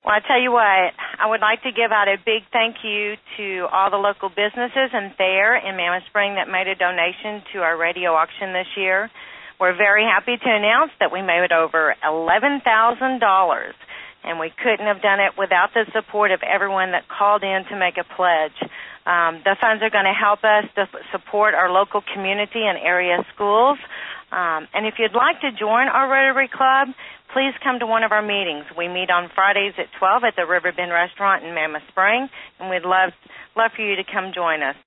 Well, I tell you what, I would like to give out a big thank you to all the local businesses and Thayer in Mammoth Spring that made a donation to our radio auction this year. We're very happy to announce that we made over $11,000, and we couldn't have done it without the support of everyone that called in to make a pledge. The funds are going to help us to support our local community and area schools. And if you'd like to join our Rotary Club, please come to one of our meetings. We meet on Fridays at 12 at the Riverbend Restaurant in Mammoth Spring, and we'd love for you to come join us.